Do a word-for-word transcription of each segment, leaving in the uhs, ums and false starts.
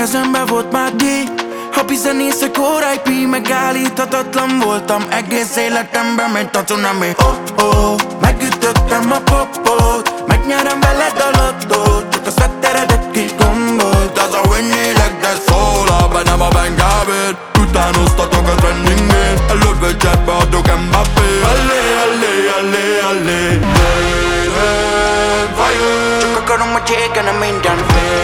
kezembe volt már D. Happy zenészek, R I P, megállíthatatlan voltam egész életemben, mint a cunami. Oh oh, megütöttem a popot, megnyerem veled a lottót, csak a szvetteredet kigombolt. Az a vinnélek, de szól a bennem a Bengábét. Utánoztatok a trendingét, előbb csetbe adok Mbappé. Allé, allé, allé, allé, fire. Csak akarom, hogy égene minden.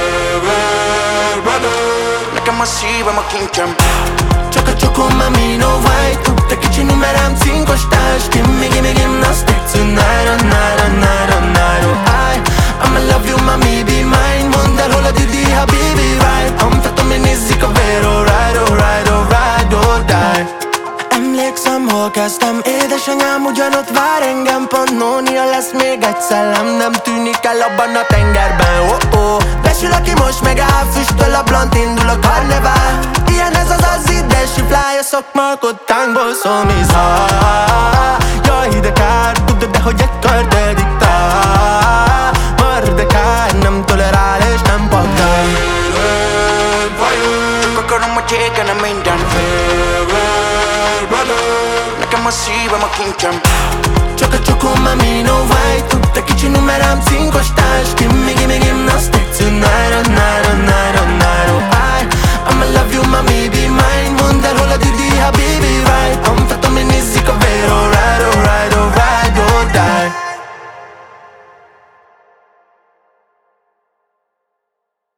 Nekem a szívem a kincsem. Csak a csokom, mami, no white. Te kicsi numerám, cinkos társ. Gimme, gimme, gymnastics tonight, oh night, oh night, oh night, oh I I'ma love you, mami, be mine. Mondd el, hol a Didi, habibi, right. Amtatom, én nézzik a vér, alright, alright, alright, oh die. Emlékszem, hol kezdtem, édesanyám ugyanott vár engem. Pannónia lesz még egy szellem, nem tűnik el abban a tengerben, oh oh. Besül, aki most megáll, füstöl a blant, indul a karnevál. Ilyen ez az az idesi fly, a szakmalkottánkból szól miszá. Jaj, de kár, tudod, de hogy egy kardel diktál. Mardekár, nem tolerál és nem pakkál. Csak akarom, hogy égene minden. Nekem a szívem a kincsem. Csak a csokom, mami, no white. Te kicsi numerám, cinkos társ. Gimme, gimme, gymnastics tonight, oh night, oh night.